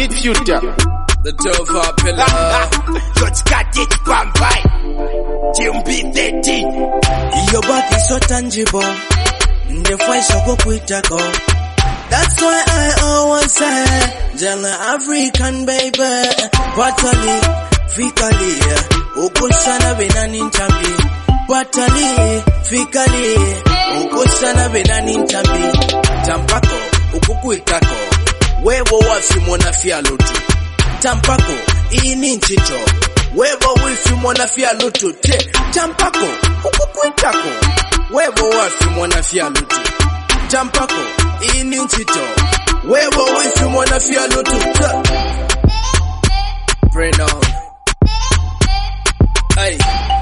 Beat Future, the Tova pillar. Just got it Bambai. TMB13. Your back is so tangible. The voice of go quitako. That's why I always say, Jala African baby. Watali, fikali, ukushana benani nchambi. Watali, fikali, ukushana benani nchambi. Tampako, ukukuitako. Wewo wafi mwana fia lutu. Tampako, ini nchito. Wewo wifi mwana fia lutu. Tampako, ukukuitako. Wewo wafi mwana fia lutu. Tampako, ini nchito. Wewo wifi mwana fia lutu. Pray on. Hey.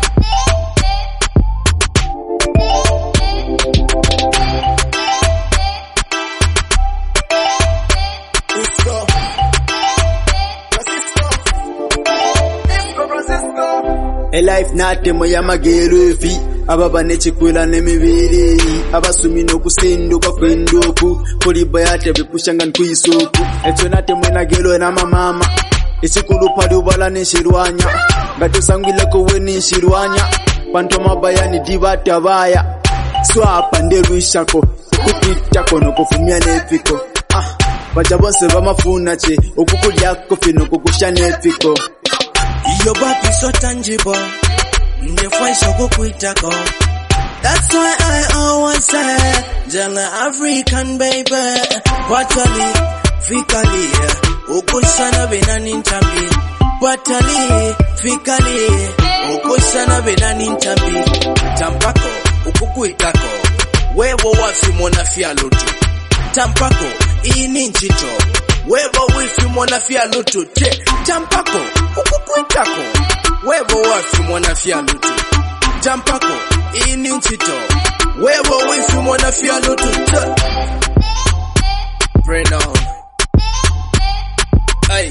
A life natemo yamagerufi ababa nechikwila nemibiri abasumi nokusinduka kwenduku kuliba yate bipushanga nkuyisuku echo natemo nagelo na mama isikulu pali ubala nishirwanya ngatusangwile kowe nishirwanya panto mabayani dibatabaya swapa ndelwishako kupitako nokufumya nefiko bajabose bamafuna che okukulyako fino kukusha nefiko. Your back is so tangible. The voice of go quitako. That's why I always say, Jala African baby. Watali, fikali, ukushana benani nchambi. Watali, fikali, ukushana benani nchambi. Tampako, ukukuitako. Wewo wafi mwana fia lutu. Tampako, ini nchito. Wewo wifi mwana fia lutu. Tampako, ukukuitako. Wewo wafi mwana fia lutu. Tampako, ini nchito. Wewo wifi mwana fia lutu. Pray on. Hey.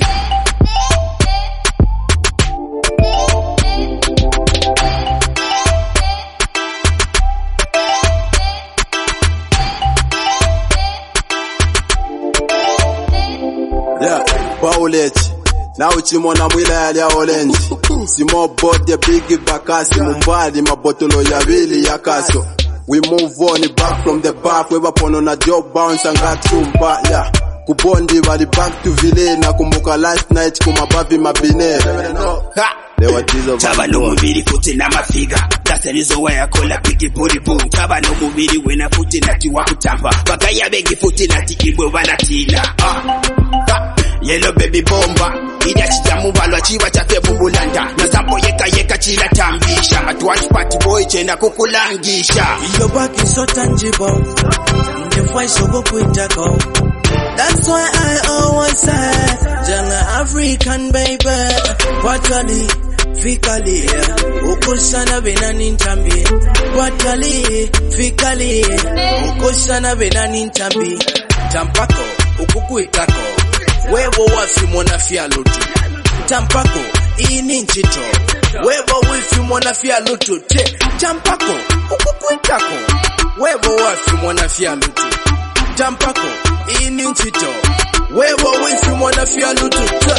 Yeah, Paulette. Now chimona mwila ya orange. Simo bought the big bakasi mumbali mabotolo ya vili ya kaso. We move on back from the back. We wapon on a job bounce and got tumba. Yeah, kubondi wali back to vile na kumbuka last night kumabavi mabine. Chaba no mubiri futi na mafiga. That's the reason why I call a biggie booty boom. Chaba no mubiri wena futi nati wakutamba. Bakaya begi futi nati ibwe wanatina. Yellow baby bomba. Ida chijamu balwa chiwa chafe bubulanda. Na sampo yeka chila tambisha. Matuani party boy chenda kukulangisha. Your back is so tangible. The voice of go quitako. That's why I always say, Jala African baby. Watali, fikali, ukushana benani nchambi. Watali, fikali, ukushana benani nchambi. Tampako, ukukuitako. Wewo wafi mwana fia lutu. Tampako, ini nchito. Wewo wifi mwana fia lutu. Tampako, ukukuitako. Wewo wafi mwana fia lutu. Tampako, ini nchito. Wewo wifi mwana fia lutu.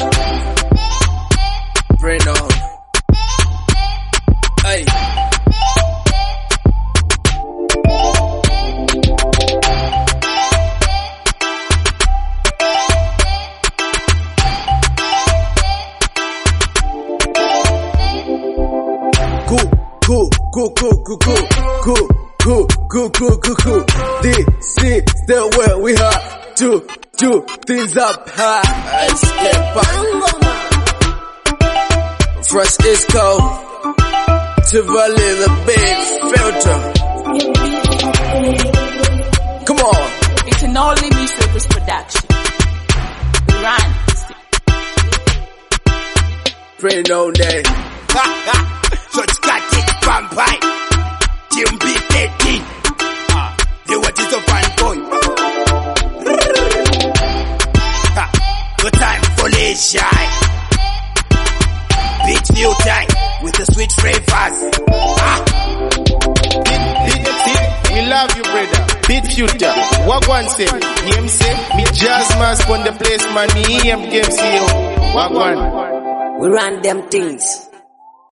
Pray on. Hey. Cool. This is the way we have to do things up high. Escape Fresh Isco to Valley the big filter. Come on. It's an only Miss Records production. Run. Pray on day. Just got it Bambai. TMB13. The what is a fun boy. No time for leisure. Beat Future with the sweet flavors. We love you, brother. Beat future. Wagwan say, him say, me jazz man on the place, man, me EM game CEO. Wagwan. We run them things.